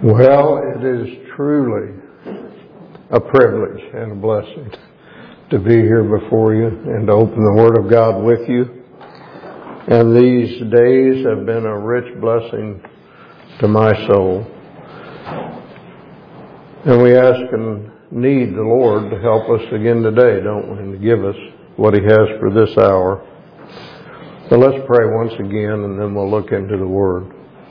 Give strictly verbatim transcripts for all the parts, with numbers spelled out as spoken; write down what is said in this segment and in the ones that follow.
Well, it is truly a privilege and a blessing to be here before you and to open the Word of God with you. And these days have been a rich blessing to my soul. And we ask and need the Lord to help us again today, don't we? And to give us what He has for this hour. So let's pray once again and then we'll look into the Word.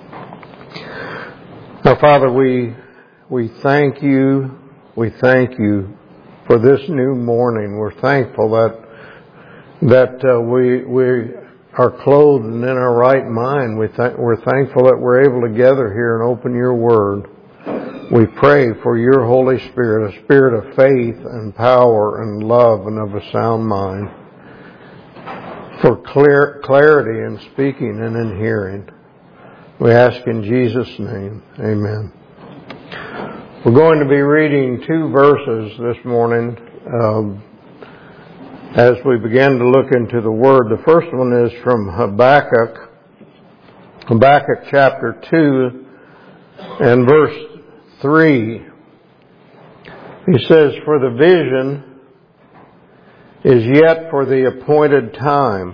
Now, Father, we we thank you, we thank you for this new morning. We're thankful that that uh, we we are clothed and in our right mind. We th- we're thankful that we're able to gather here and open your Word. We pray for your Holy Spirit, a spirit of faith and power and love and of a sound mind, for clear clarity in speaking and in hearing. We ask in Jesus' name, amen. We're going to be reading two verses this morning um, as we begin to look into the Word. The first one is from Habakkuk, Habakkuk chapter two and verse three. He says, "For the vision is yet for the appointed time.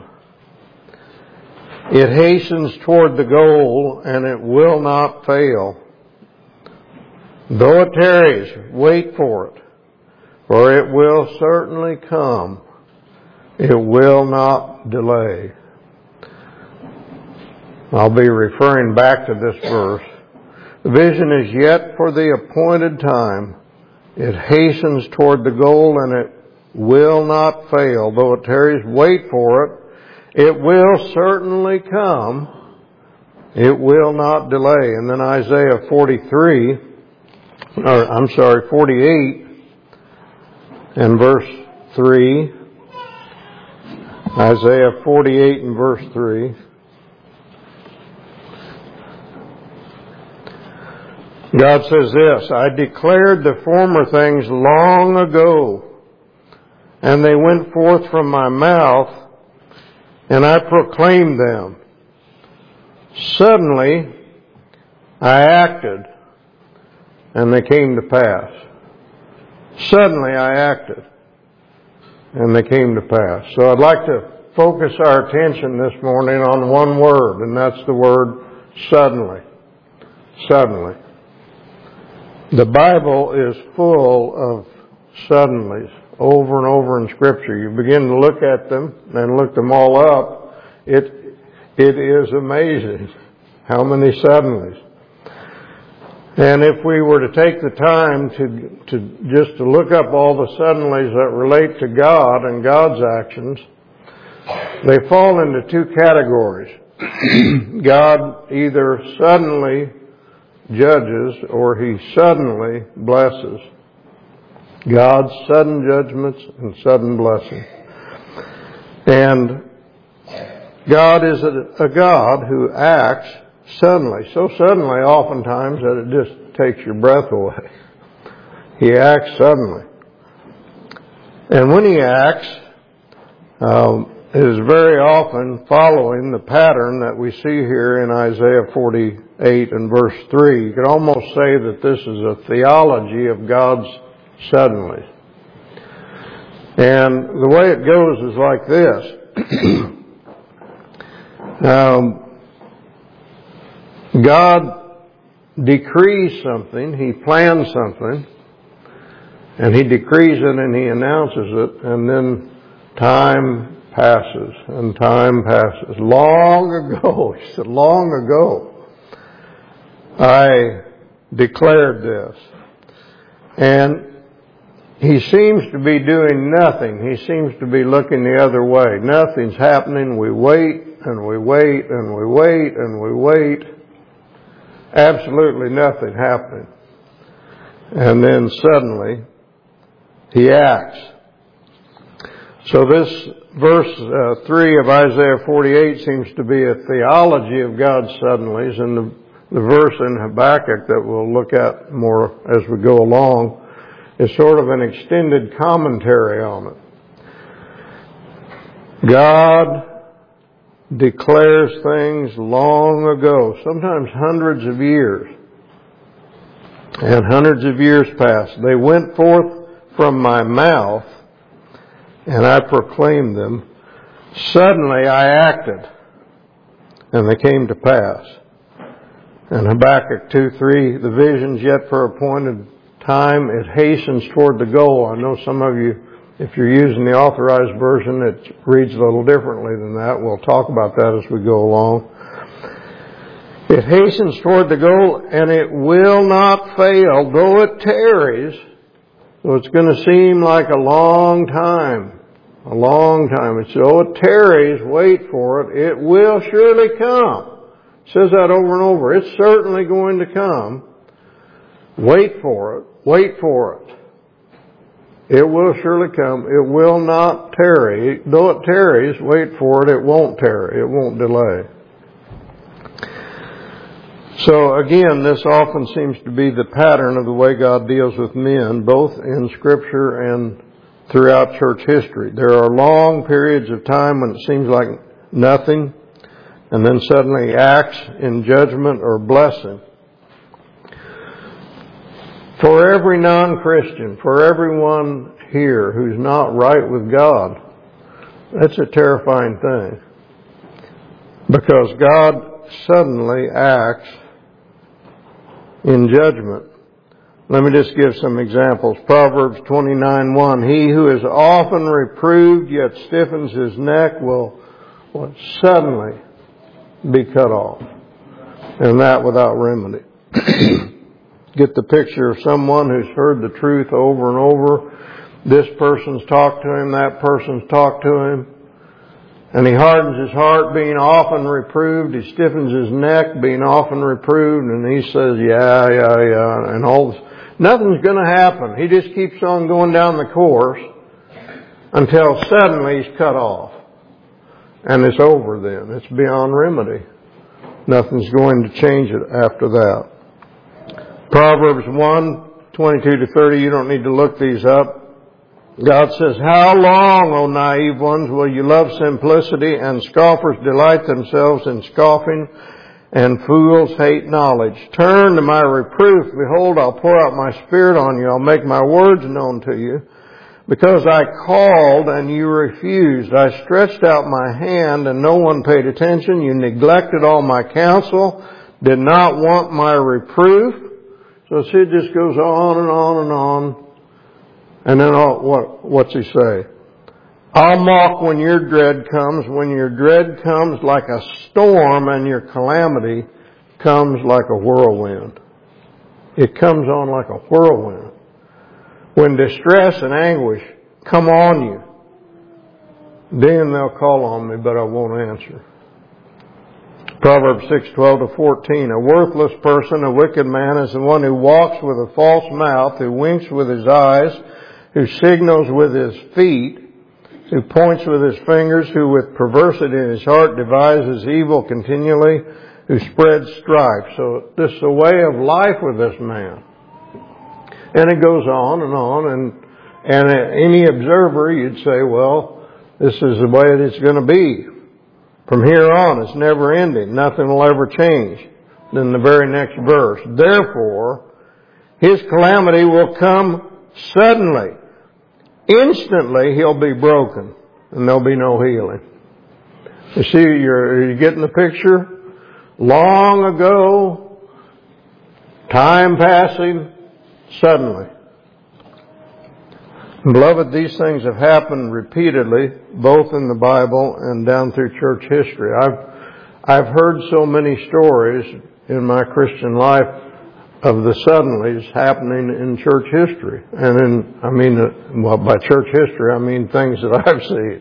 It hastens toward the goal, and it will not fail. Though it tarries, wait for it, for it will certainly come. It will not delay." I'll be referring back to this verse. The vision is yet for the appointed time. It hastens toward the goal, and it will not fail. Though it tarries, wait for it. It will certainly come. It will not delay. And then Isaiah forty-three, or I'm sorry, forty-eight, and verse three. Isaiah forty-eight and verse three. God says this, "I declared the former things long ago, and they went forth from my mouth, and I proclaimed them. Suddenly I acted, and they came to pass." Suddenly I acted, and they came to pass. So I'd like to focus our attention this morning on one word, and that's the word suddenly. Suddenly. The Bible is full of suddenlies. Over and over in Scripture. You begin to look at them and look them all up. It, it is amazing how many suddenlies. And if we were to take the time to, to just to look up all the suddenlies that relate to God and God's actions, they fall into two categories. God either suddenly judges or He suddenly blesses. God's sudden judgments and sudden blessing. And God is a, a God who acts suddenly. So suddenly oftentimes that it just takes your breath away. He acts suddenly. And when He acts, um, it is very often following the pattern that we see here in Isaiah forty-eight and verse three. You could almost say that this is a theology of God's suddenly. And the way it goes is like this. um, God decrees something, He plans something, and He decrees it and He announces it, and then time passes, and time passes. Long ago, He said, long ago, I declared this. And He seems to be doing nothing. He seems to be looking the other way. Nothing's happening. We wait and we wait and we wait and we wait. Absolutely nothing happening. And then suddenly He acts. So this verse uh, three of Isaiah forty-eight seems to be a theology of God's suddenlies, and the, the verse in Habakkuk that we'll look at more as we go along is sort of an extended commentary on it. God declares things long ago, sometimes hundreds of years, And hundreds of years passed. They went forth from my mouth, and I proclaimed them. Suddenly I acted, and they came to pass. And Habakkuk two three, the vision's yet for appointed time, it hastens toward the goal. I know some of you, if you're using the Authorized Version, it reads a little differently than that. We'll talk about that as we go along. It hastens toward the goal, and it will not fail, though it tarries. So it's going to seem like a long time. A long time. It's, though it tarries, wait for it. It will surely come. It says that over and over. It's certainly going to come. Wait for it. Wait for it. It will surely come. It will not tarry. Though it tarries, wait for it. It won't tarry. It won't delay. So again, this often seems to be the pattern of the way God deals with men, both in Scripture and throughout church history. There are long periods of time when it seems like nothing, and then suddenly acts in judgment or blessing. For every non-Christian, for everyone here who's not right with God, that's a terrifying thing. Because God suddenly acts in judgment. Let me just give some examples. Proverbs twenty-nine one. He who is often reproved yet stiffens his neck will, will suddenly be cut off. And that without remedy. Get the picture of someone who's heard the truth over and over. This person's talked to him, that person's talked to him. And he hardens his heart, being often reproved. He stiffens his neck, being often reproved. And he says, yeah, yeah, yeah. And all this. Nothing's going to happen. He just keeps on going down the course until suddenly he's cut off. And it's over then. It's beyond remedy. Nothing's going to change it after that. Proverbs one, twenty-two to thirty. You don't need to look these up. God says, how long, O naive ones, will you love simplicity, and scoffers delight themselves in scoffing, and fools hate knowledge? Turn to my reproof. Behold, I'll pour out my spirit on you. I'll make my words known to you. Because I called and you refused. I stretched out my hand and no one paid attention. You neglected all my counsel, did not want my reproof. So see, it just goes on and on and on. And then all, what, what's he say? I'll mock when your dread comes, when your dread comes like a storm and your calamity comes like a whirlwind. It comes on like a whirlwind. When distress and anguish come on you, then they'll call on me, but I won't answer. Proverbs six twelve to fourteen. A worthless person, a wicked man, is the one who walks with a false mouth, who winks with his eyes, who signals with his feet, who points with his fingers, who with perversity in his heart devises evil continually, who spreads strife. So this is a way of life with this man. And it goes on and on, and and any observer, you'd say, well, this is the way it's going to be. From here on, it's never ending. Nothing will ever change. Then the very next verse. Therefore, his calamity will come suddenly. Instantly, he'll be broken, and there'll be no healing. You see, you're, are you getting the picture? Long ago, time passing, suddenly. Beloved, these things have happened repeatedly, both in the Bible and down through church history. I've, I've heard so many stories in my Christian life of the suddenlies happening in church history. And in, I mean, well, by church history, I mean things that I've seen.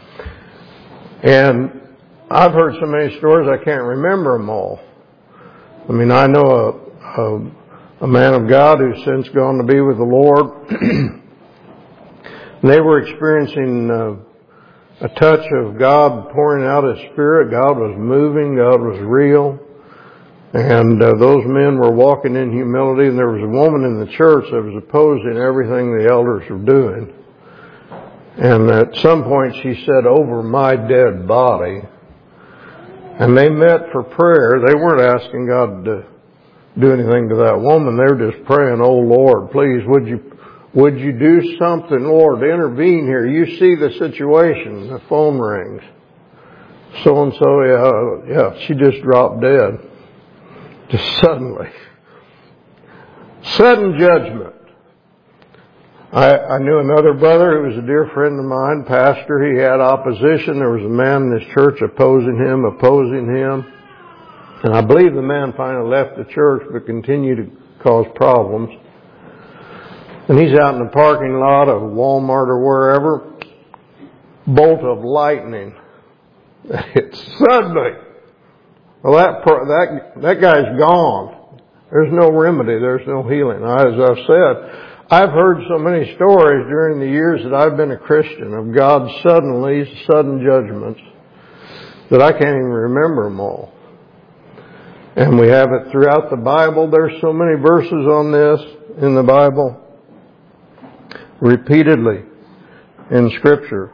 And I've heard so many stories I can't remember them all. I mean, I know a, a, a man of God who's since gone to be with the Lord. They were experiencing uh, a touch of God pouring out His Spirit. God was moving. God was real. And uh, those men were walking in humility. And there was a woman in the church that was opposing everything the elders were doing. And at some point she said, over my dead body. And they met for prayer. They weren't asking God to do anything to that woman. They're just praying, "Oh Lord, please, would you, would you do something, Lord, to intervene here? You see the situation." The phone rings. So and so, yeah, yeah, she just dropped dead. Just suddenly. Sudden judgment. I, I knew another brother who was a dear friend of mine, pastor. He had opposition. There was a man in his church opposing him, opposing him. And I believe the man finally left the church but continued to cause problems. And he's out in the parking lot of Walmart or wherever. Bolt of lightning. It's suddenly. Well, that, that, that guy's gone. There's no remedy. There's no healing. As I've said, I've heard so many stories during the years that I've been a Christian of God's suddenly, sudden judgments that I can't even remember them all. And we have it throughout the Bible. There's so many verses on this in the Bible. Repeatedly in Scripture.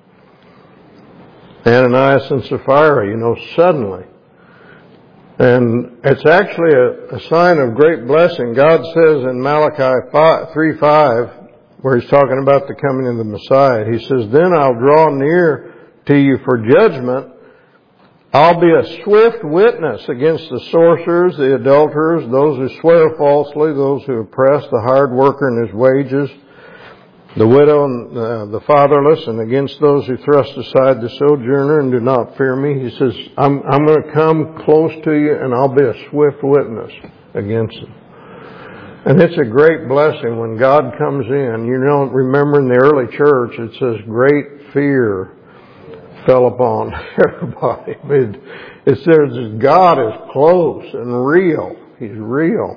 Ananias and Sapphira, you know, suddenly. And it's actually a, a sign of great blessing. God says in Malachi three five, where He's talking about the coming of the Messiah, He says, "Then I'll draw near to you for judgment. I'll be a swift witness against the sorcerers, the adulterers, those who swear falsely, those who oppress the hard worker in his wages, the widow and uh, the fatherless, and against those who thrust aside the sojourner and do not fear me." He says, I'm, I'm going to come close to you and I'll be a swift witness against them. And it's a great blessing when God comes in. You know, remember in the early church, it says great fear fell upon everybody. It, it says God is close and real. He's real.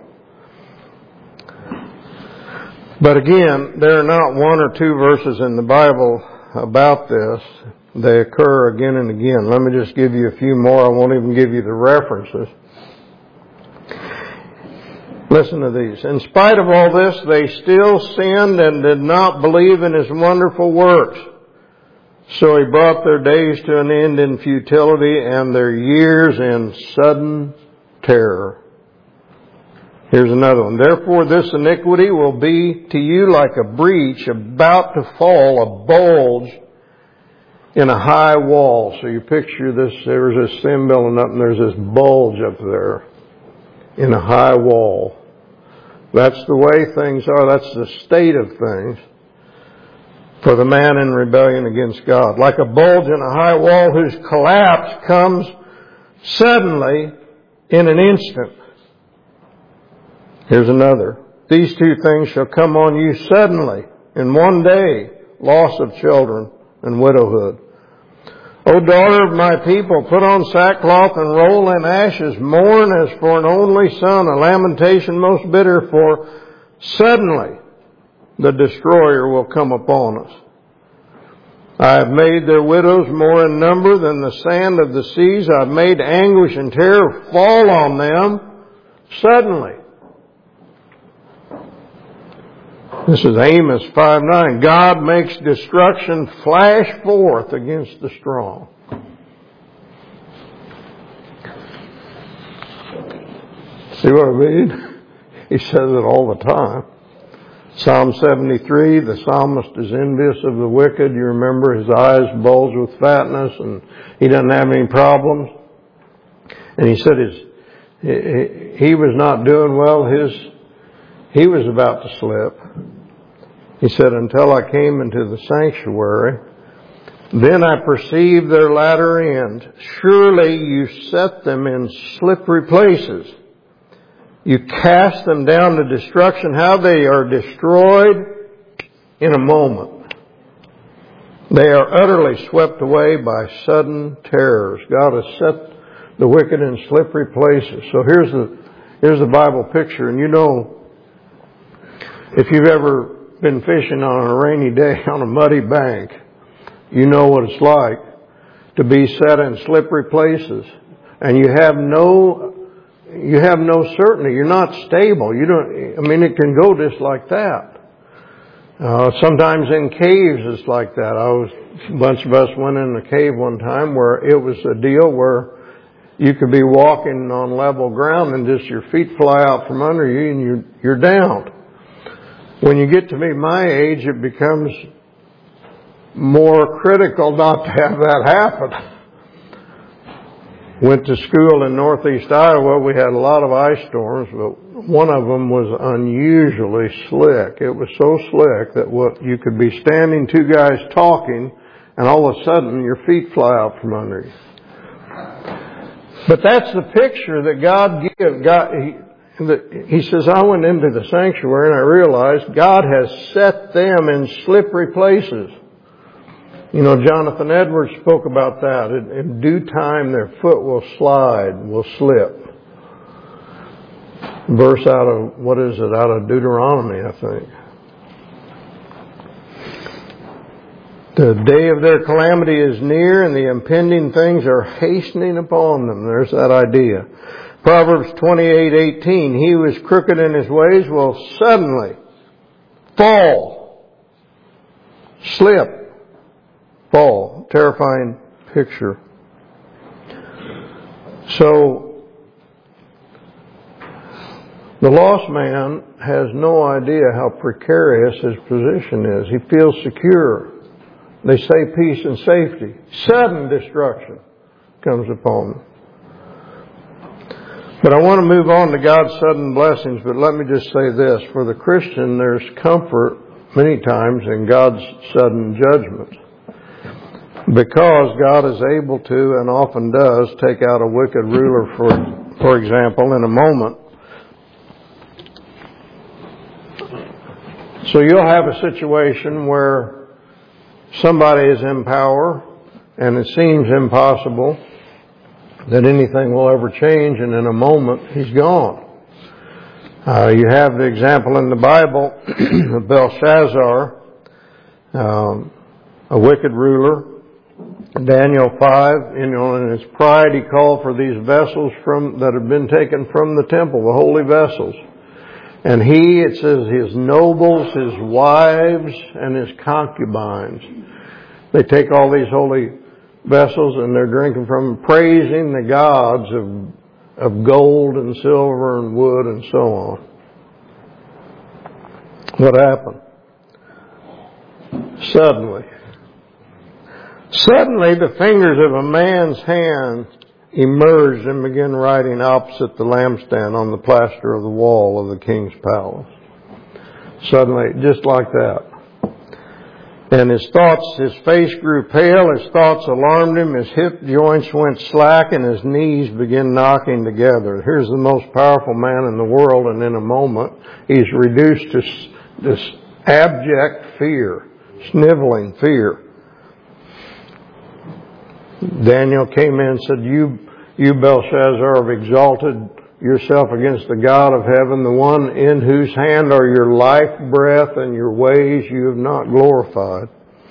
But again, there are not one or two verses in the Bible about this. They occur again and again. Let me just give you a few more. I won't even give you the references. Listen to these. "In spite of all this, they still sinned and did not believe in His wonderful works. So He brought their days to an end in futility and their years in sudden terror." Here's another one. "Therefore this iniquity will be to you like a breach about to fall, a bulge in a high wall." So you picture this, there's this thin building up and there's this bulge up there in a high wall. That's the way things are. That's the state of things for the man in rebellion against God. "Like a bulge in a high wall whose collapse comes suddenly in an instant." Here's another. "These two things shall come on you suddenly in one day, loss of children and widowhood. O daughter of my people, put on sackcloth and roll in ashes. Mourn as for an only son, a lamentation most bitter, for suddenly the destroyer will come upon us. I have made their widows more in number than the sand of the seas. I have made anguish and terror fall on them suddenly." This is Amos five nine. "God makes destruction flash forth against the strong." See what I mean? He says it all the time. Psalm seventy-three, the psalmist is envious of the wicked. You remember his eyes bulge with fatness and he doesn't have any problems. And he said his, he, he was not doing well. His, he was about to slip. He said, "Until I came into the sanctuary, then I perceived their latter end. Surely you set them in slippery places. You cast them down to destruction. How they are destroyed in a moment. They are utterly swept away by sudden terrors." God has set the wicked in slippery places. So here's the, here's the Bible picture. And you know, if you've ever been fishing on a rainy day on a muddy bank, you know what it's like to be set in slippery places. And you have no, you have no certainty. You're not stable. You don't, I mean, it can go just like that. Uh, sometimes in caves it's like that. I was, a bunch of us went in a cave one time where it was a deal where you could be walking on level ground and just your feet fly out from under you and you're, you're down. When you get to be my age, it becomes more critical not to have that happen. Went to school in northeast Iowa. We had a lot of ice storms, but one of them was unusually slick. It was so slick that what you could be standing, two guys talking, and all of a sudden your feet fly out from under you. But that's the picture that God gives. God, he, he says, I went into the sanctuary and I realized God has set them in slippery places. You know, Jonathan Edwards spoke about that. In, in due time, their foot will slide, will slip. Verse out of, what is it, out of Deuteronomy, I think. The day of their calamity is near, and the impending things are hastening upon them. There's that idea. Proverbs twenty-eight eighteen, he who is crooked in his ways will suddenly fall, slip, fall. Terrifying picture. So, the lost man has no idea how precarious his position is. He feels secure. They say peace and safety. Sudden destruction comes upon them. But I want to move on to God's sudden blessings, but let me just say this. For the Christian, there's comfort many times in God's sudden judgment. Because God is able to, and often does, take out a wicked ruler, for, for example, in a moment. So you'll have a situation where somebody is in power, and it seems impossible that anything will ever change, and in a moment, he's gone. Uh, you have the example in the Bible of Belshazzar, um, a wicked ruler. Daniel five, you know, in his pride, he called for these vessels from that had been taken from the temple, the holy vessels. And he, it says, his nobles, his wives, and his concubines. They take all these holy vessels and they're drinking from them, praising the gods of, of gold and silver and wood and so on. What happened? Suddenly. Suddenly the fingers of a man's hand emerged and began writing opposite the lampstand on the plaster of the wall of the king's palace. Suddenly, just like that. And his thoughts, his face grew pale, his thoughts alarmed him, his hip joints went slack, and his knees began knocking together. Here's the most powerful man in the world, and in a moment, he's reduced to this abject fear, sniveling fear. Daniel came in and said, you, you Belshazzar, have exalted yourself against the God of heaven, the one in whose hand are your life breath and your ways you have not glorified.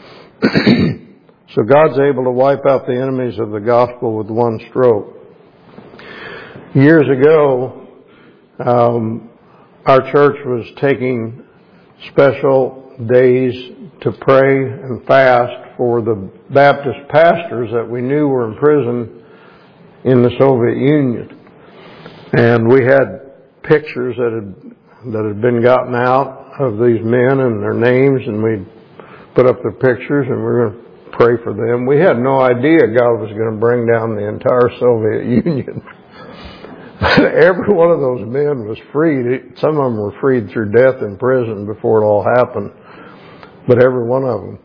So God's able to wipe out the enemies of the gospel with one stroke. Years ago, um, our church was taking special days to pray and fast for the Baptist pastors that we knew were in prison in the Soviet Union. And we had pictures that had, that had been gotten out of these men and their names, and we put up the pictures and we were going to pray for them. We had no idea God was going to bring down the entire Soviet Union. Every one of those men was freed. Some of them were freed through death in prison before it all happened. But every one of them.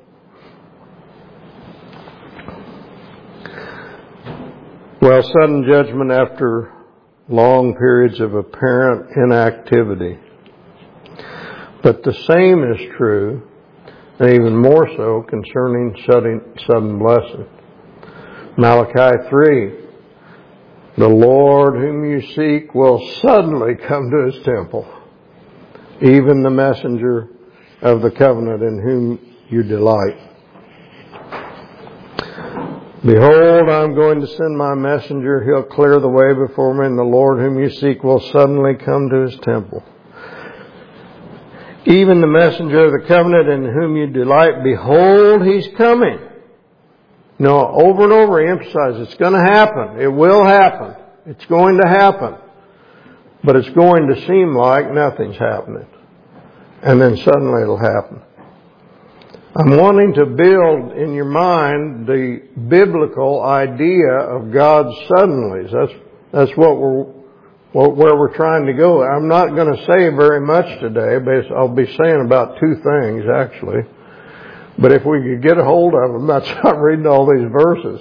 Well, sudden judgment after long periods of apparent inactivity. But the same is true, and even more so, concerning sudden, sudden blessing. Malachi three. The Lord whom you seek will suddenly come to his temple, even the messenger of the covenant in whom you delight. Behold, I'm going to send my messenger. He'll clear the way before me, and the Lord whom you seek will suddenly come to his temple. Even the messenger of the covenant in whom you delight, behold, he's coming. No, over and over he emphasizes it's going to happen. It will happen. It's going to happen. But it's going to seem like nothing's happening. And then suddenly it'll happen. I'm wanting to build in your mind the biblical idea of God's suddenlies. That's, that's what we're, what, where we're trying to go. I'm not going to say very much today, but I'll be saying about two things actually. But if we could get a hold of them, that's not reading all these verses.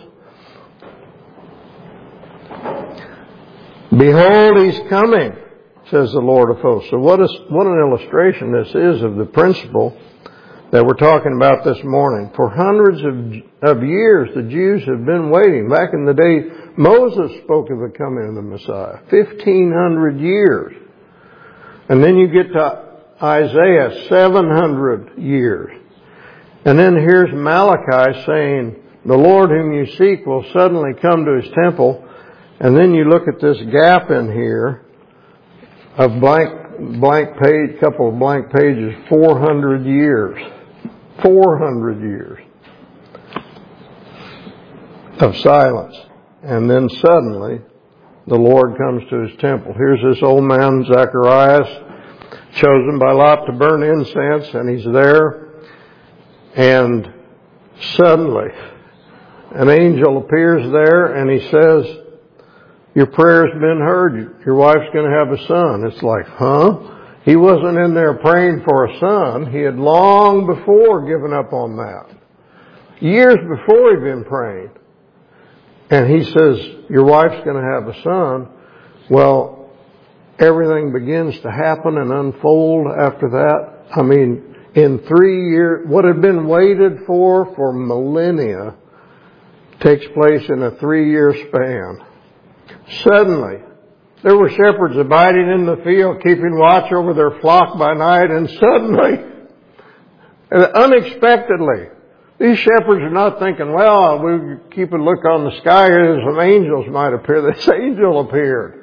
Behold, he's coming, says the Lord of hosts. So what is, what an illustration this is of the principle that we're talking about this morning. For hundreds of, of years, the Jews have been waiting. Back in the day, Moses spoke of the coming of the Messiah. Fifteen hundred years. And then you get to Isaiah, seven hundred years. And then here's Malachi saying, the Lord whom you seek will suddenly come to his temple. And then you look at this gap in here of blank, blank page, couple of blank pages, four hundred years. four hundred years of silence. And then suddenly the Lord comes to his temple. Here's this old man, Zacharias, chosen by Lot to burn incense, and he's there. And suddenly an angel appears there and he says, your prayer's been heard. Your wife's going to have a son. It's like, huh? He wasn't in there praying for a son. He had long before given up on that. Years before he'd been praying. And he says, your wife's going to have a son. Well, everything begins to happen and unfold after that. I mean, in three years, what had been waited for for millennia takes place in a three-year span. Suddenly, there were shepherds abiding in the field, keeping watch over their flock by night, and suddenly, unexpectedly, these shepherds are not thinking, well, we'll keep a look on the sky here, some angels might appear. This angel appeared.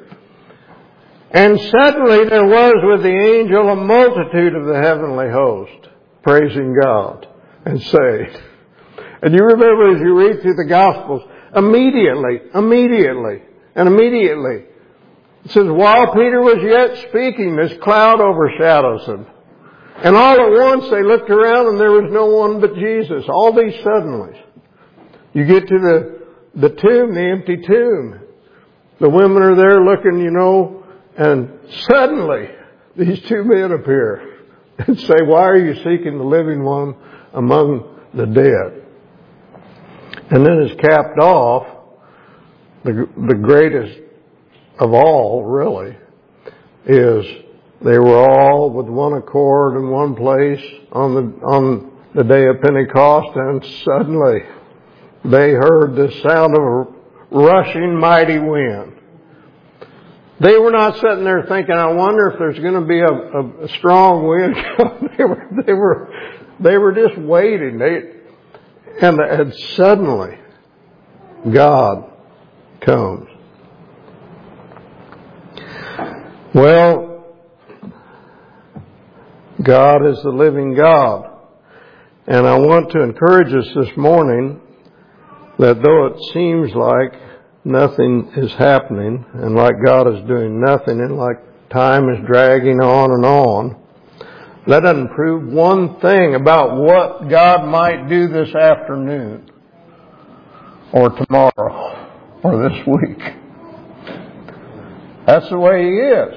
And suddenly there was with the angel a multitude of the heavenly host, praising God and saved. And you remember as you read through the Gospels, immediately, immediately, and immediately, it says, while Peter was yet speaking, this cloud overshadows him. And all at once they looked around and there was no one but Jesus. All these suddenlies. You get to the, the tomb, the empty tomb. The women are there looking, you know, and suddenly these two men appear and say, why are you seeking the living one among the dead? And then it's capped off, the, the greatest of all, really, is they were all with one accord in one place on the on the day of Pentecost, and suddenly they heard the sound of a rushing mighty wind. They were not sitting there thinking, I wonder if there's going to be a, a, a strong wind coming. They were, they were, they were just waiting. They, and, and suddenly, God comes. Well, God is the living God. And I want to encourage us this morning that though it seems like nothing is happening and like God is doing nothing and like time is dragging on and on, that doesn't prove one thing about what God might do this afternoon or tomorrow or this week. That's the way He is.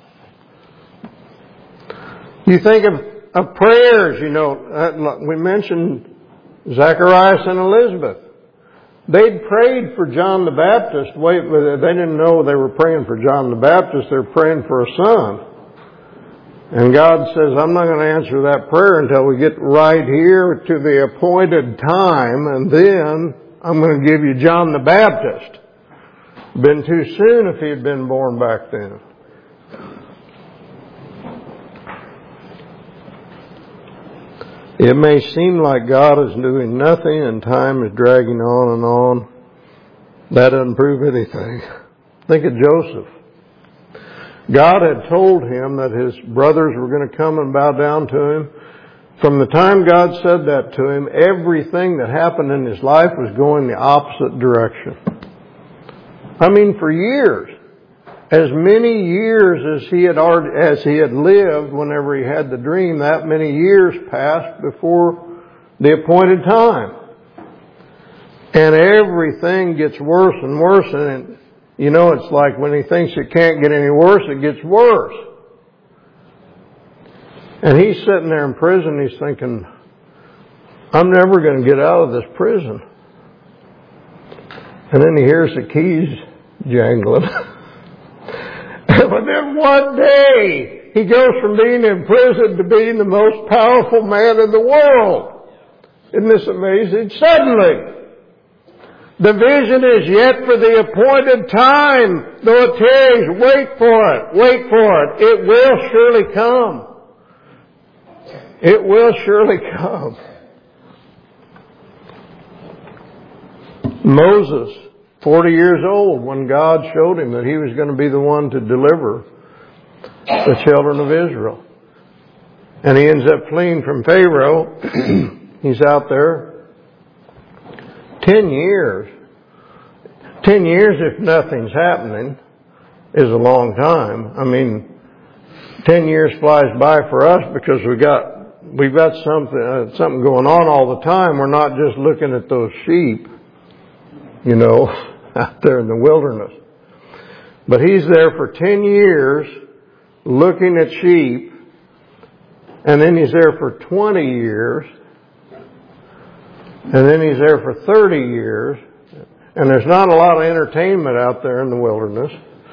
You think of, of prayers, you know, we mentioned Zacharias and Elizabeth. They'd prayed for John the Baptist. Wait, they didn't know they were praying for John the Baptist. They were praying for a son. And God says, I'm not going to answer that prayer until we get right here to the appointed time, and then I'm going to give you John the Baptist. Been too soon if he had been born back then. It may seem like God is doing nothing and time is dragging on and on. That doesn't prove anything. Think of Joseph. God had told him that his brothers were going to come and bow down to him. From the time God said that to him, everything that happened in his life was going the opposite direction. I mean, for years. As many years as he had already, as he had lived whenever he had the dream, that many years passed before the appointed time. And everything gets worse and worse. And, you know, it's like when he thinks it can't get any worse, it gets worse. And he's sitting there in prison, he's thinking, I'm never going to get out of this prison. And then he hears the keys jangling. But then one day, he goes from being in prison to being the most powerful man in the world. Isn't this amazing? Suddenly, the vision is yet for the appointed time. Though it tarries, wait for it, wait for it. It will surely come. It will surely come. Moses, forty years old, when God showed him that he was going to be the one to deliver the children of Israel. And he ends up fleeing from Pharaoh. He's out there. Ten years. Ten years if nothing's happening is a long time. I mean, ten years flies by for us because we got, we've got something, uh, something going on all the time. We're not just looking at those sheep, you know, out there in the wilderness. But he's there for ten years looking at sheep, and then he's there for twenty years, and then he's there for thirty years, and there's not a lot of entertainment out there in the wilderness.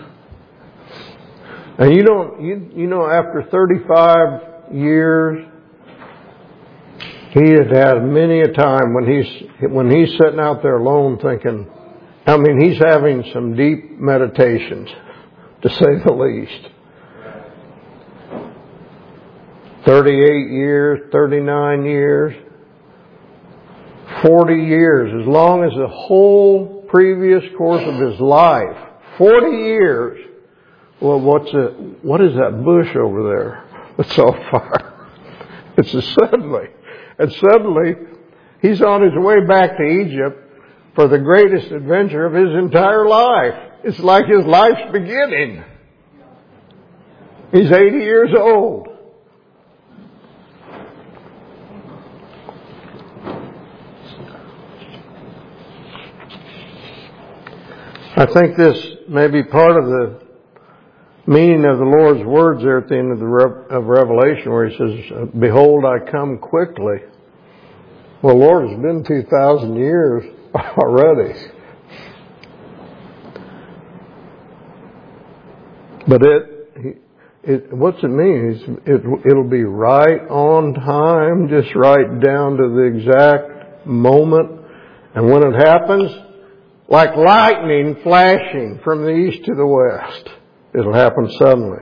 And you don't, you, you know, after thirty-five years, he has had many a time when he's, when he's sitting out there alone thinking, I mean, he's having some deep meditations, to say the least. thirty-eight years, thirty-nine years, forty years, as long as the whole previous course of his life. forty years. Well, what's it? What is that bush over there that's on fire? It's a suddenly. And suddenly, he's on his way back to Egypt for the greatest adventure of his entire life. It's like his life's beginning. He's eighty years old. I think this may be part of the meaning of the Lord's words there at the end of the Re- of Revelation, where he says, "Behold, I come quickly." Well, Lord, it's been two thousand years already. But it, it, what's it mean? It, it'll be right on time, just right down to the exact moment. And when it happens, like lightning flashing from the east to the west, it'll happen suddenly.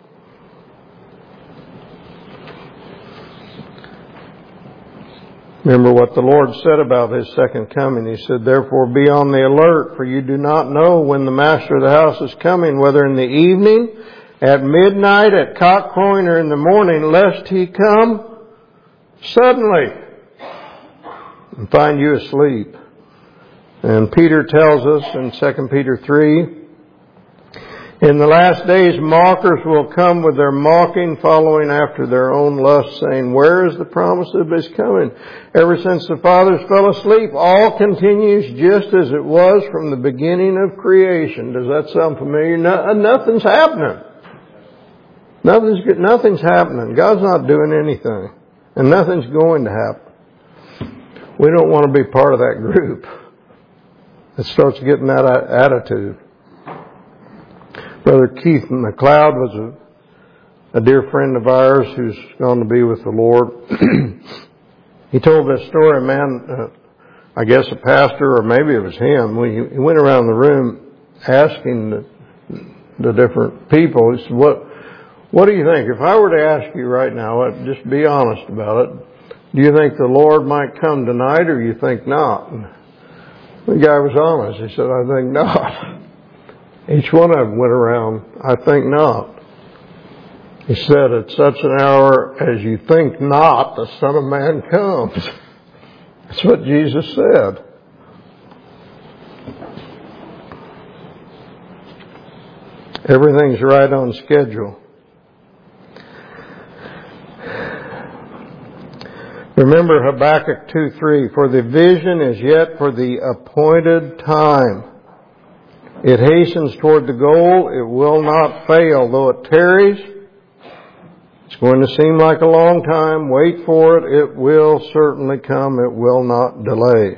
Remember what the Lord said about His second coming. He said, "Therefore be on the alert, for you do not know when the master of the house is coming, whether in the evening, at midnight, at cock crowing, or in the morning, lest He come suddenly and find you asleep." And Peter tells us in Second Peter three, "In the last days mockers will come with their mocking, following after their own lusts, saying, 'Where is the promise of His coming?' Ever since the fathers fell asleep, all continues just as it was from the beginning of creation." Does that sound familiar? No, nothing's happening. Nothing's, nothing's happening. God's not doing anything. And nothing's going to happen. We don't want to be part of that group that starts getting that attitude. Brother Keith McLeod was a, a dear friend of ours who's gone to be with the Lord. He told this story, man, uh, I guess a pastor, or maybe it was him, when he, he went around the room asking the, the different people, he said, what, what do you think? If I were to ask you right now, just be honest about it, do you think the Lord might come tonight, or you think not? And the guy was honest. He said, I think not. Each one of them went around, I think not. He said, at such an hour as you think not, the Son of Man comes. That's what Jesus said. Everything's right on schedule. Remember Habakkuk two three, for the vision is yet for the appointed time. It hastens toward the goal. It will not fail. Though it tarries, it's going to seem like a long time. Wait for it. It will certainly come. It will not delay.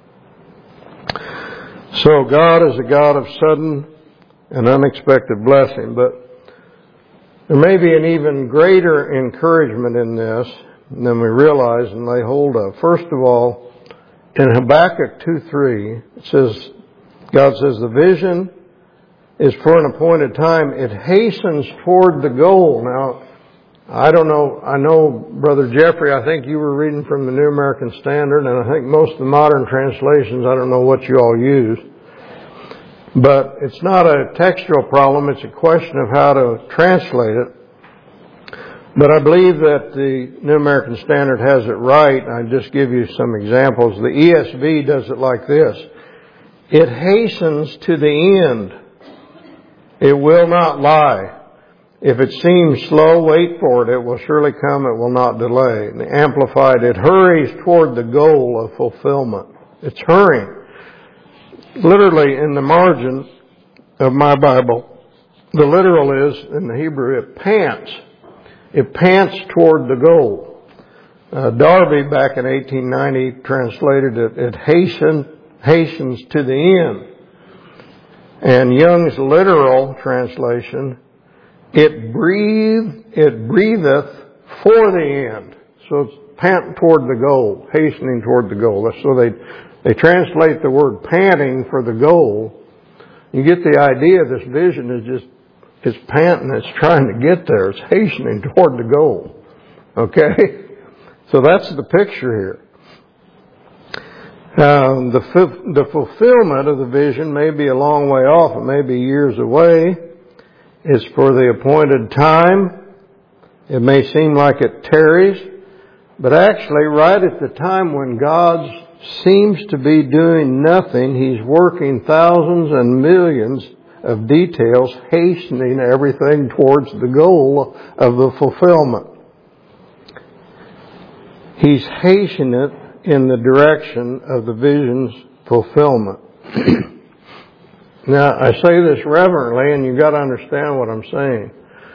So God is a God of sudden and unexpected blessing. But there may be an even greater encouragement in this than we realize and lay hold of. First of all, in Habakkuk two three, it says, God says, the vision is for an appointed time. It hastens toward the goal. Now, I don't know, I know, Brother Jeffrey, I think you were reading from the New American Standard, and I think most of the modern translations, I don't know what you all use. But it's not a textual problem, it's a question of how to translate it. But I believe that the New American Standard has it right. I'll just give you some examples. The E S V does it like this. It hastens to the end. It will not lie. If it seems slow, wait for it. It will surely come. It will not delay. And the Amplified, it hurries toward the goal of fulfillment. It's hurrying. Literally in the margin of my Bible, the literal is, in the Hebrew, it pants. It pants toward the goal. Uh, Darby, back in eighteen ninety, translated it, it hasten, hastens to the end. And Young's literal translation, it breathe, it breatheth for the end. So it's panting toward the goal, hastening toward the goal. So they, they translate the word panting for the goal. You get the idea this vision is just, it's panting, it's trying to get there, it's hastening toward the goal. Okay? So that's the picture here. Um, the, the fulfillment of the vision may be a long way off, it may be years away. It's for the appointed time. It may seem like it tarries, but actually right at the time when God seems to be doing nothing, He's working thousands and millions of details, hastening everything towards the goal of the fulfillment. He's hastening it in the direction of the vision's fulfillment. Now, I say this reverently, and you've got to understand what I'm saying.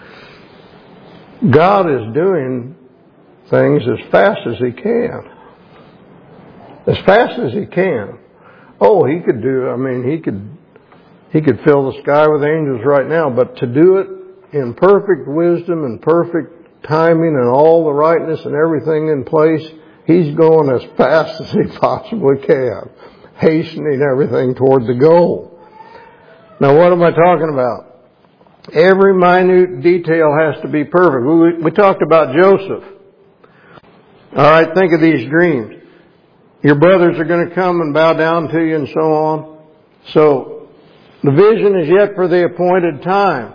God is doing things as fast as He can. As fast as He can. Oh, He could do, I mean, He could, He could fill the sky with angels right now, but to do it in perfect wisdom and perfect timing and all the rightness and everything in place, He's going as fast as He possibly can, hastening everything toward the goal. Now, what am I talking about? Every minute detail has to be perfect. We, we talked about Joseph. All right, think of these dreams. Your brothers are going to come and bow down to you and so on. So, the vision is yet for the appointed time.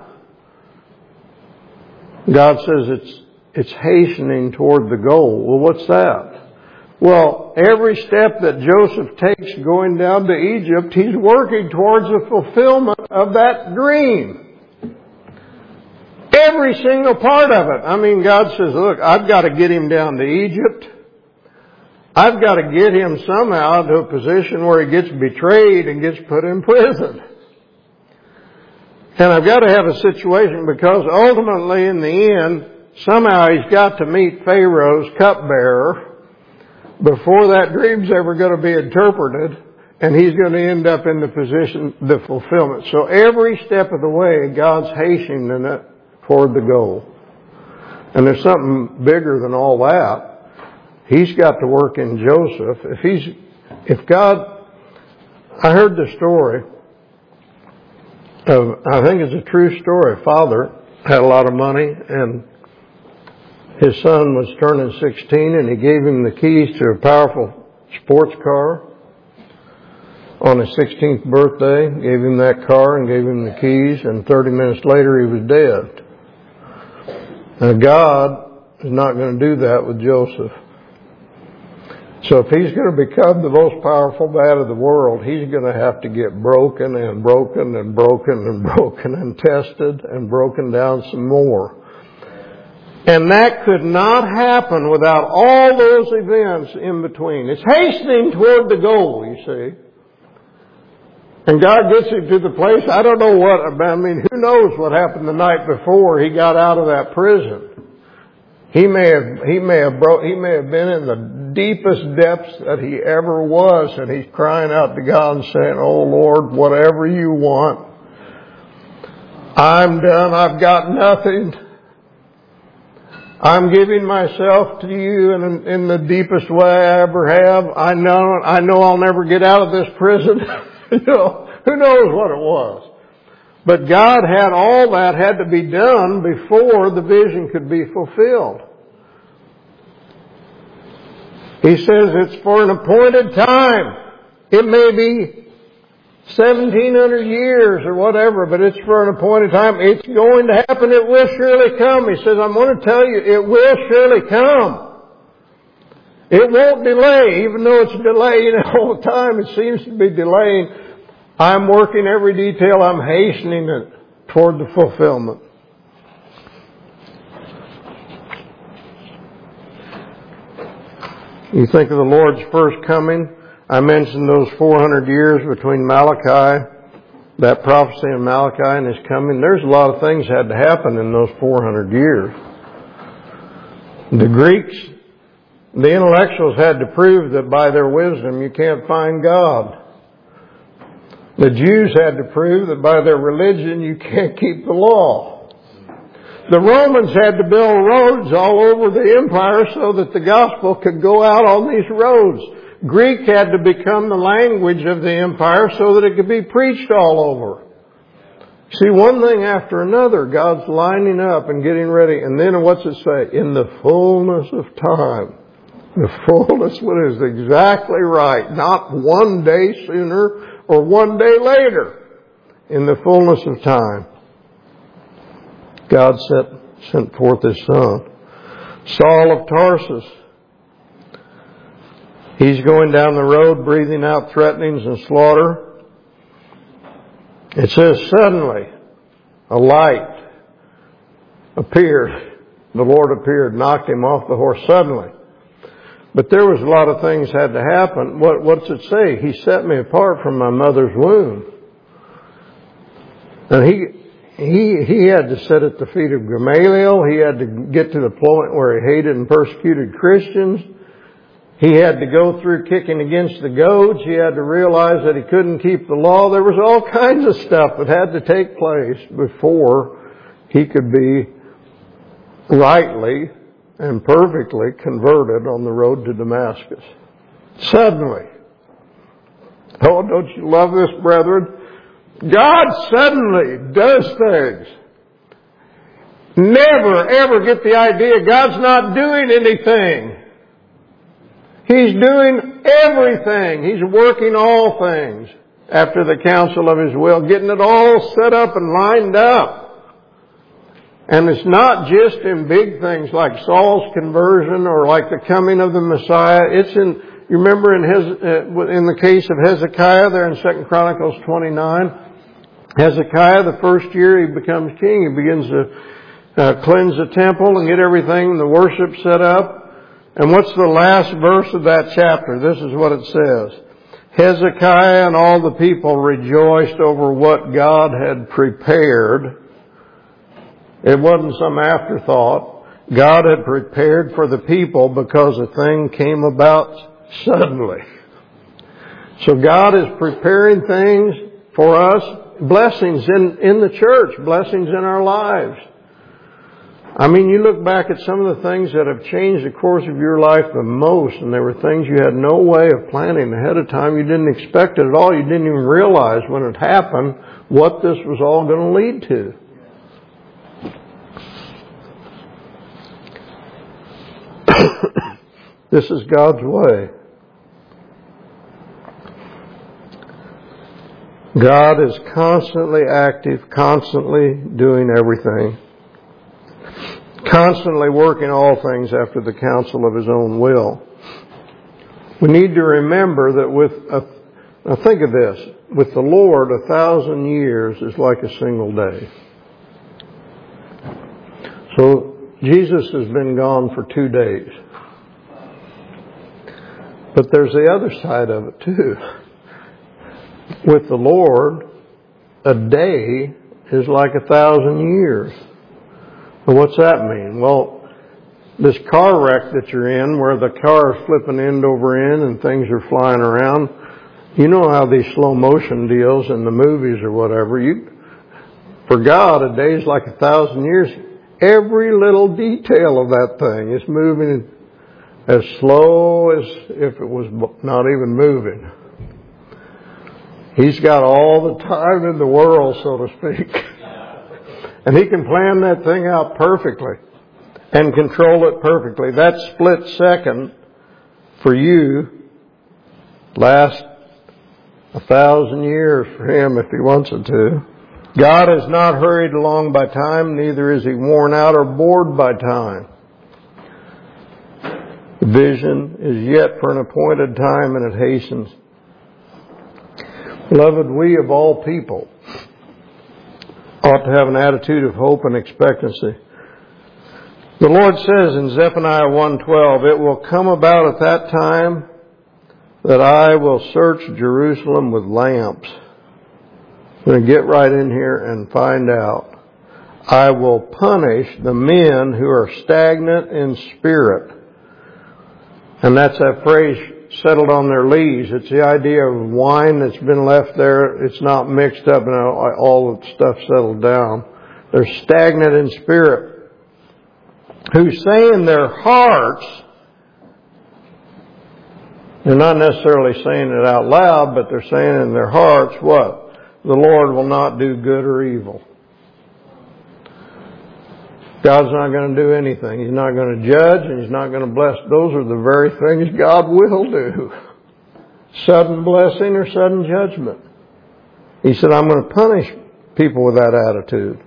God says it's, it's hastening toward the goal. Well, what's that? Well, every step that Joseph takes going down to Egypt, he's working towards the fulfillment of that dream. Every single part of it. I mean, God says, look, I've got to get him down to Egypt. I've got to get him somehow to a position where he gets betrayed and gets put in prison. And I've got to have a situation because ultimately in the end, somehow he's got to meet Pharaoh's cupbearer before that dream's ever going to be interpreted, and he's going to end up in the position, the fulfillment. So every step of the way, God's hastening it toward the goal. And there's something bigger than all that. He's got to work in Joseph. If he's, if God, I heard the story of, I think it's a true story. A father had a lot of money and his son was turning sixteen and he gave him the keys to a powerful sports car on his sixteenth birthday, gave him that car and gave him the keys, and thirty minutes later he was dead. Now God is not going to do that with Joseph. So if he's going to become the most powerful man of the world, he's going to have to get broken and broken and broken and broken and tested and broken down some more. And that could not happen without all those events in between. It's hastening toward the goal, you see. And God gets him to the place, I don't know what, I mean, who knows what happened the night before he got out of that prison. He may have, he may have broke, he may have been in the deepest depths that he ever was, and he's crying out to God and saying, "Oh Lord, whatever you want. I'm done. I've got nothing. I'm giving myself to you in, in the deepest way I ever have. I know, I know I'll never get out of this prison." You know, who knows what it was. But God had all that had to be done before the vision could be fulfilled. He says it's for an appointed time. It may be seventeen hundred years or whatever, but it's for an appointed time. It's going to happen. It will surely come. He says, I'm going to tell you, it will surely come. It won't delay, even though it's delaying all the time. It seems to be delaying. I'm working every detail. I'm hastening it toward the fulfillment. You think of the Lord's first coming. I mentioned those four hundred years between Malachi, that prophecy in Malachi and his coming. There's a lot of things had to happen in those four hundred years. The Greeks, the intellectuals had to prove that by their wisdom you can't find God. The Jews had to prove that by their religion you can't keep the law. The Romans had to build roads all over the empire so that the gospel could go out on these roads. Greek had to become the language of the empire so that it could be preached all over. See, one thing after another, God's lining up and getting ready. And then what's it say? In the fullness of time. The fullness when is exactly right. Not one day sooner or one day later. In the fullness of time. God sent, sent forth His Son. Saul of Tarsus. He's going down the road breathing out threatenings and slaughter. It says, suddenly a light appeared. The Lord appeared, knocked him off the horse suddenly. But there was a lot of things had to happen. What, what's it say? He set me apart from my mother's womb. And he, he, he had to sit at the feet of Gamaliel. He had to get to the point where he hated and persecuted Christians. He had to go through kicking against the goads. He had to realize that he couldn't keep the law. There was all kinds of stuff that had to take place before he could be rightly and perfectly converted on the road to Damascus. Suddenly. Oh, don't you love this, brethren? God suddenly does things. Never, ever get the idea God's not doing anything. He's doing everything. He's working all things after the counsel of His will, getting it all set up and lined up. And it's not just in big things like Saul's conversion or like the coming of the Messiah. It's in, you remember in his, in the case of Hezekiah there in Second Chronicles twenty-nine, Hezekiah, the first year he becomes king, he begins to uh, cleanse the temple and get everything, the worship set up. And what's the last verse of that chapter? This is what it says. Hezekiah and all the people rejoiced over what God had prepared. It wasn't some afterthought. God had prepared for the people because a thing came about suddenly. So God is preparing things for us, blessings in, in the church, blessings in our lives. I mean, you look back at some of the things that have changed the course of your life the most, and there were things you had no way of planning ahead of time. You didn't expect it at all. You didn't even realize when it happened what this was all going to lead to. This is God's way. God is constantly active, constantly doing everything. constantly working all things after the counsel of His own will. We need to remember that with a, now think of this, with the Lord a thousand years is like a single day. So Jesus has been gone for two days. But there's the other side of it too. With the Lord, a day is like a thousand years. Well, what's that mean? Well, this car wreck that you're in, where the car is flipping end over end and things are flying around, you know how these slow motion deals in the movies or whatever, you, for God, a day is like a thousand years. Every little detail of that thing is moving as slow as if it was not even moving. He's got all the time in the world, so to speak. And He can plan that thing out perfectly and control it perfectly. That split second for you lasts a thousand years for Him if He wants it to. God is not hurried along by time, neither is He worn out or bored by time. The vision is yet for an appointed time, and it hastens. Beloved, we of all people ought to have an attitude of hope and expectancy. The Lord says in Zephaniah one twelve, "It will come about at that time that I will search Jerusalem with lamps." I'm going to get right in here and find out. I will punish the men who are stagnant in spirit. And that's that phrase, settled on their lees. It's the idea of wine that's been left there. It's not mixed up and all the stuff settled down. They're stagnant in spirit. Who say in their hearts, they're not necessarily saying it out loud, but they're saying in their hearts what? The Lord will not do good or evil. God's not going to do anything. He's not going to judge and He's not going to bless. Those are the very things God will do. Sudden blessing or sudden judgment. He said, I'm going to punish people with that attitude.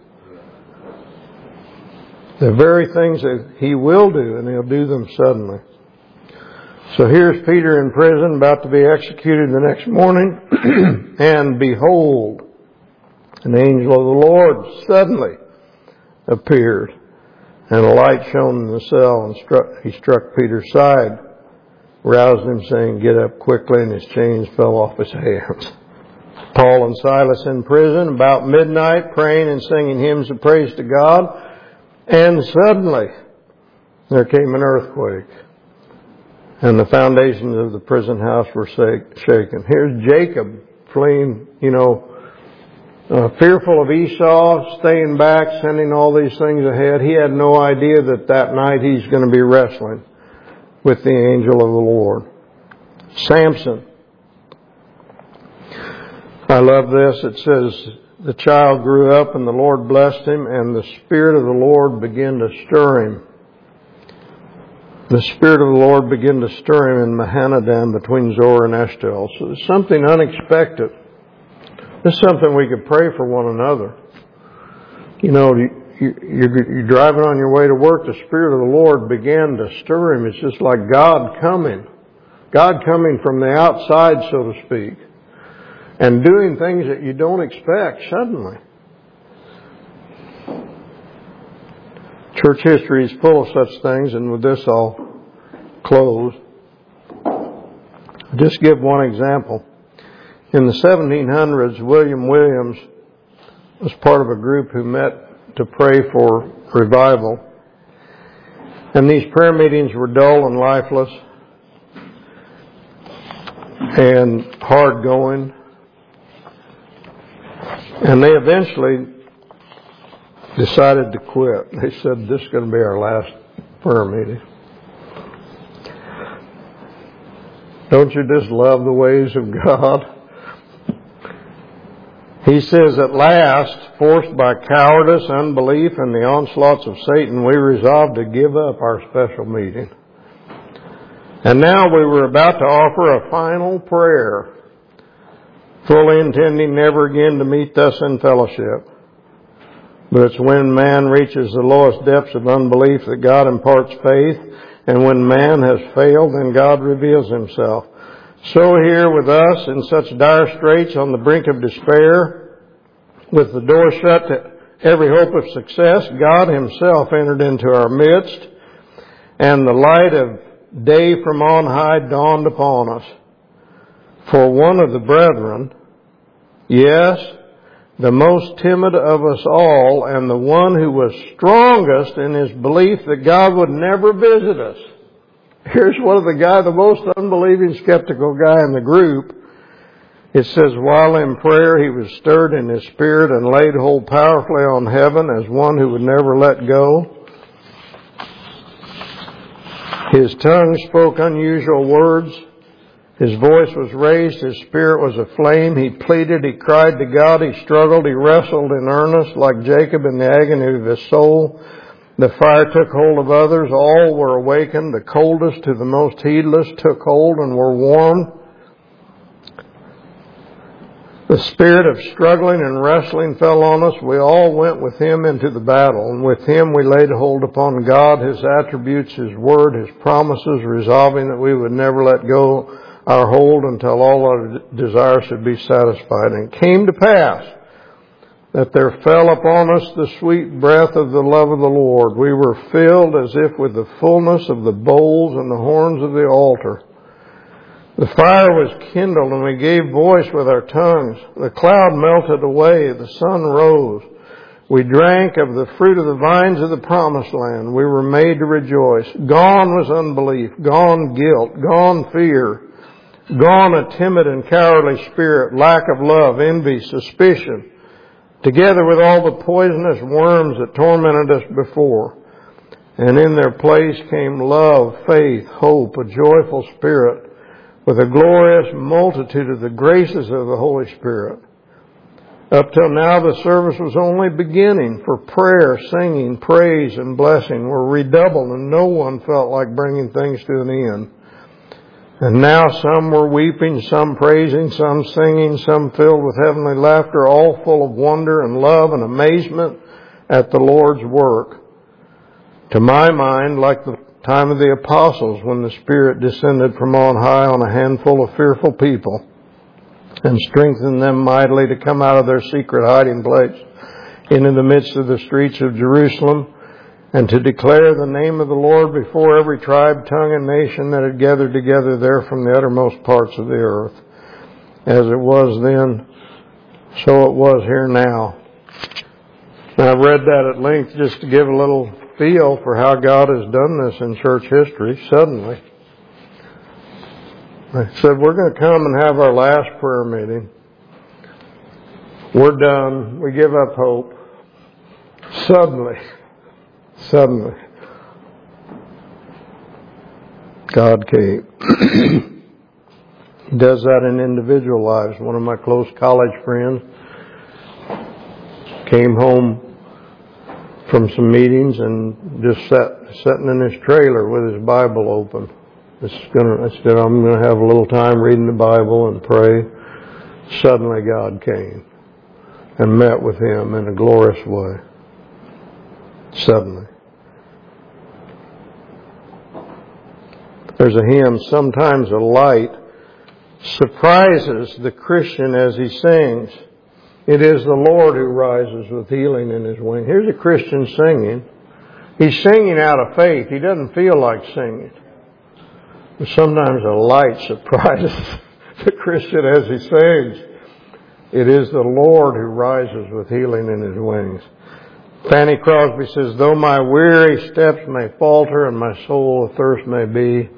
The very things that He will do, and He'll do them suddenly. So here's Peter in prison, about to be executed the next morning. And behold, an angel of the Lord suddenly appeared. And a light shone in the cell, and struck, he struck Peter's side, roused him, saying, "Get up quickly," and his chains fell off his hands. Paul and Silas in prison, about midnight, praying and singing hymns of praise to God. And suddenly, there came an earthquake, and the foundations of the prison house were shaken. Here's Jacob fleeing, you know, Uh, fearful of Esau, staying back, sending all these things ahead. He had no idea that that night he's going to be wrestling with the angel of the Lord. Samson. I love this. It says, the child grew up and the Lord blessed him, and the Spirit of the Lord began to stir him. The Spirit of the Lord began to stir him in Mahanadan between Zor and Eshtaol. So it's something unexpected. This is something we could pray for one another. You know, you, you, you're, you're driving on your way to work, the Spirit of the Lord began to stir him. It's just like God coming. God coming from the outside, so to speak. And doing things that you don't expect suddenly. Church history is full of such things, and with this I'll close. Just give one example. In the seventeen hundreds, William Williams was part of a group who met to pray for revival. And these prayer meetings were dull and lifeless and hard going. And they eventually decided to quit. They said, this is going to be our last prayer meeting. Don't you just love the ways of God? He says, at last, forced by cowardice, unbelief, and the onslaughts of Satan, we resolved to give up our special meeting. And now we were about to offer a final prayer, fully intending never again to meet thus in fellowship. But it's when man reaches the lowest depths of unbelief that God imparts faith. And when man has failed, then God reveals himself. So here with us in such dire straits on the brink of despair, with the door shut to every hope of success, God himself entered into our midst, and the light of day from on high dawned upon us. For one of the brethren, yes, the most timid of us all, and the one who was strongest in his belief that God would never visit us. Here's one of the guy, the most unbelieving, skeptical guy in the group. It says, while in prayer he was stirred in his spirit and laid hold powerfully on heaven as one who would never let go. His tongue spoke unusual words. His voice was raised. His spirit was aflame. He pleaded. He cried to God. He struggled. He wrestled in earnest like Jacob in the agony of his soul. The fire took hold of others. All were awakened. The coldest to the most heedless took hold and were warmed. The spirit of struggling and wrestling fell on us. We all went with him into the battle, and with him we laid hold upon God, his attributes, his word, his promises, resolving that we would never let go our hold until all our desires should be satisfied. And it came to pass that there fell upon us the sweet breath of the love of the Lord. We were filled as if with the fullness of the bowls and the horns of the altar. The fire was kindled, and we gave voice with our tongues. The cloud melted away. The sun rose. We drank of the fruit of the vines of the promised land. We were made to rejoice. Gone was unbelief. Gone guilt. Gone fear. Gone a timid and cowardly spirit. Lack of love, envy, suspicion. Together with all the poisonous worms that tormented us before. And in their place came love, faith, hope, a joyful spirit, with a glorious multitude of the graces of the Holy Spirit. Up till now, the service was only beginning, for prayer, singing, praise, and blessing were redoubled, and no one felt like bringing things to an end. And now some were weeping, some praising, some singing, some filled with heavenly laughter, all full of wonder and love and amazement at the Lord's work. To my mind, like the time of the apostles, when the Spirit descended from on high on a handful of fearful people and strengthened them mightily to come out of their secret hiding place into the midst of the streets of Jerusalem and to declare the name of the Lord before every tribe, tongue, and nation that had gathered together there from the uttermost parts of the earth. As it was then, so it was here now. Now, I've read that at length just to give a little feel for how God has done this in church history. Suddenly, I said, we're going to come and have our last prayer meeting. We're done. We give up hope. Suddenly, suddenly, God came. He does that in individual lives. One of my close college friends came home from some meetings and just sat sitting in his trailer with his Bible open. It's gonna, I said, I'm going to have a little time reading the Bible and pray. Suddenly God came and met with him in a glorious way. Suddenly. There's a hymn, sometimes a light surprises the Christian as he sings. It is the Lord who rises with healing in his wing. Here's a Christian singing. He's singing out of faith. He doesn't feel like singing. But sometimes a light surprises the Christian as he sings. It is the Lord who rises with healing in his wings. Fanny Crosby says, though my weary steps may falter and my soul athirst may be,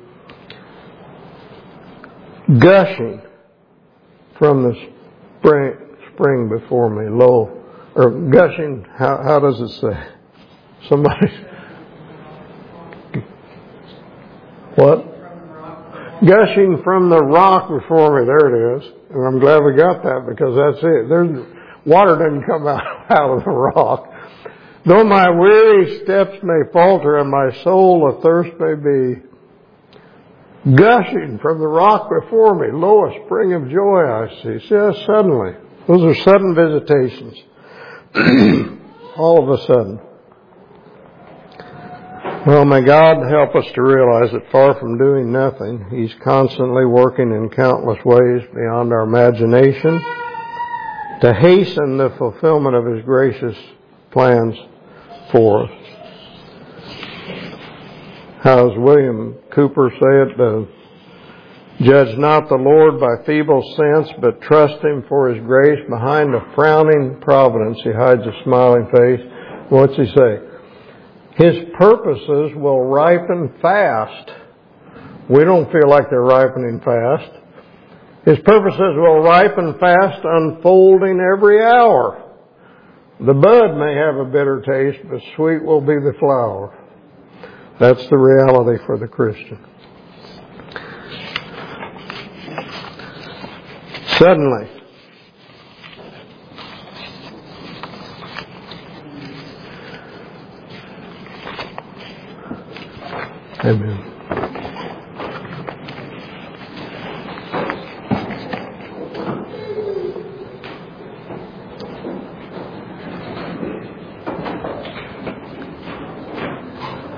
gushing from the spring, spring before me, lo, or gushing, how, how does it say? Somebody, what? Gushing from the rock before me, there it is. And I'm glad we got that because that's it. There's, water doesn't come out, out of the rock. Though my weary steps may falter and my soul athirst may be, gushing from the rock before me, lo, a spring of joy I see. See, that's suddenly. Those are sudden visitations. all of a sudden. Well, may God help us to realize that far from doing nothing, He's constantly working in countless ways beyond our imagination to hasten the fulfillment of His gracious plans for us. How does William Cooper say it? Uh, Judge not the Lord by feeble sense, but trust Him for His grace. Behind a frowning providence, He hides a smiling face. What's He say? His purposes will ripen fast. We don't feel like they're ripening fast. His purposes will ripen fast, unfolding every hour. The bud may have a bitter taste, but sweet will be the flower. That's the reality for the Christian. Suddenly, amen.